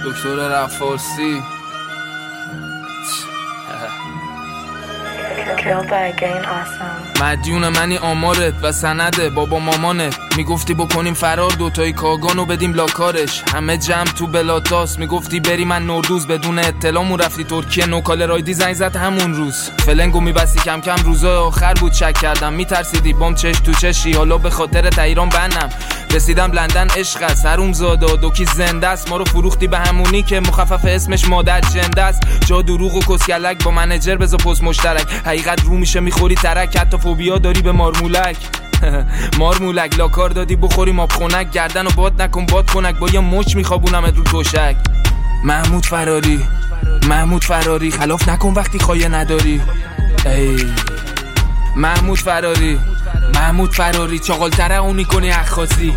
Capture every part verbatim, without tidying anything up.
دکتر رفارسی مدیون منی آمارت و سنده بابا مامانت. میگفتی بکنیم فرار دوتایی کاگانو بدیم لاکارش. همه جمع تو بلاتاس میگفتی بری من نوردوز. بدون اطلاعمون رفتی ترکیه نوکال رایدی زنگ زد همون روز. فلنگو میبستی کم کم روزای آخر بود شک کردم. میترسیدی بام چش تو چشی حالا به خاطر ایران بنم. رسیدم لندن عشق است هروم زاده دوکی زنده است. ما رو فروختی به همونی که مخفف اسمش مادر جنده است. جا دروغ و کسکلک با منیجر بذار پست مشترک. حقیقت رو میشه میخوری ترک. حتی فوبیا داری به مارمولک. مارمولک لاکار دادی بخوریم آب خنک. گردن و باد نکن باد خنک با یه مچ میخوابونمت رو توشک. محمود فراری محمود فراری خلاف نکن وقتی خایه نداری. ای محمود فراری محمود فراری چاقالتره اونی کنی اخاسی.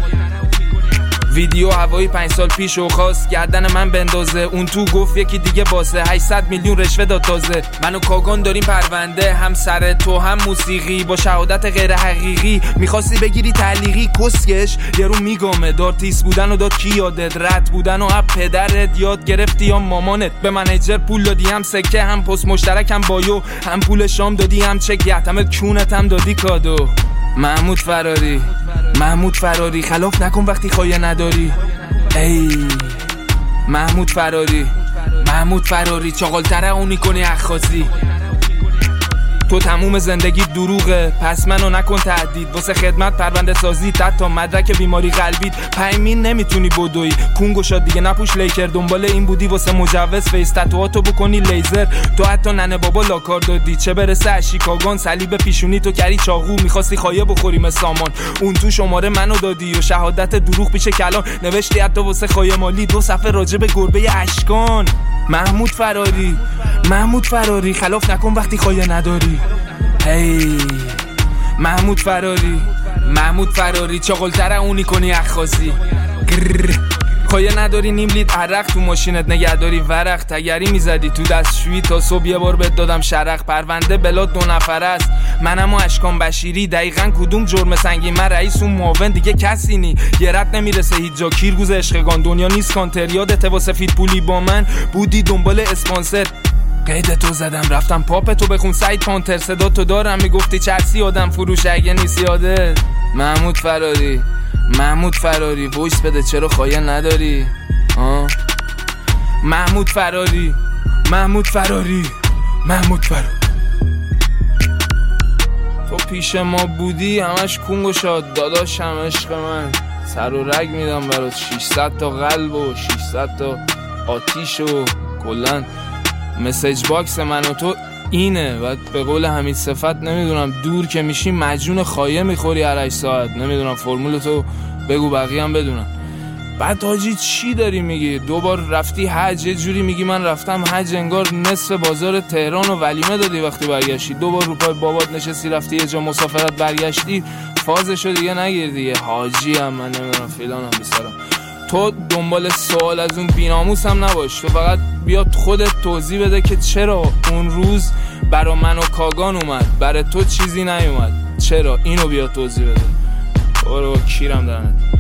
ویدیو هوایی پنج سال پیش و خواست گردن من بندازه. اون تو گفت یکی دیگه باسه هشتصد میلیون رشوه داد تازه. من و کاگان داریم پرونده هم سر تو هم موسیقی با شهادت غیر حقیقی. میخواستی بگیری تعلیقی کسکش یه رو میگامه. دارتیس بودن و داد کی یادت رد بودن و اب پدرت یاد گرفتی یا مامانت. به منیجر پول دادی هم سکه هم پست مشترک هم بایو هم پول شام دادی هم چک یحتمل کونت هم دادی کادو. محمود فراری محمود فراری خلاف نکن وقتی خایه نداری. ای محمود فراری محمود فراری چاقالتره اونی کنی اخاسی. تو تموم زندگی دروغه پس منو نکن تهدید. واسه خدمت پرونده سازی حتی مدرک بیماری قلبیت. پایمین نمیتونی بدوی کونگو شاد دیگه نپوش لیکر. دنبال این بودی واسه مجوز فیس تتواتو بکنی لیزر. تو حتی ننه بابا لاکار دادی چه برسه اشیکاگان. صلیب پیشونی تو کری چاقو میخواستی خایه بخوریم سامان. اون تو شماره منو دادی و شهادت دروغ پیش کلان. نوشتی حتی واسه خایه مالی دو صفحه راجع به گربه اشکان. محمود فراری محمود فراری خلاف نکن وقتی خایه نداری. هی محمود فراری محمود فراری چاقالتره اونی کنی اخاسی. خایه نداری نیم لیت عرق تو ماشینت نگهداری ورق. تگری میزدی تو دستشویی تا صبح یه بار بهت دادم شرق. پرونده بلاد دو نفر است منم و اشکان بشیری. دقیقاً کدوم جرم سنگین من رئیس اون معاون دیگه کسی نی. یه رد نمیرسه هیچ جا کیرگوز عشقگان. دنیا نیست کانتر یادت واسه فیت پولی با من بودی دنبال اسپانسر. قید تو زدم رفتم پاپ تو بخون سایت پانتر. صدا تو دارم میگفتی چرسی آدم فروش اگه نیست یاده. محمود فراری محمود فراری وایس بده چرا خایه نداری. آه محمود فراری محمود فراری محمود فراری تو پیش ما بودی همش کونگ و شاد داداشم عشق من. سر و رگ میدم برات ششصد تا قلب و ششصد تا آتیش و کلن مسیج باکس من و تو اینه. و به قول حمید صفت نمیدونم دور که میشی مجنون خایه میخوری هر هشت ساعت. نمیدونم فرمول تو بگو بقیه هم بدونم. بعد حاجی چی داری میگی؟ دوبار رفتی حج یه جوری میگی من رفتم حج انگار نصف بازار تهران و ولیمه دادی وقتی برگشتی. دوبار رو پای بابات نشستی رفتی یه جا مسافرت برگشتی. فازشو دیگه نگیر دیگه. حاجی هم من نمیدونم فیلانم بیسارم. تو دنبال سوال از اون بیناموس هم نباش. تو فقط بیاد خودت توضیح بده که چرا اون روز برا من و کاگان اومد برا تو چیزی نیومد. چرا اینو بیاد توضیح بده. برو کیرم درنت.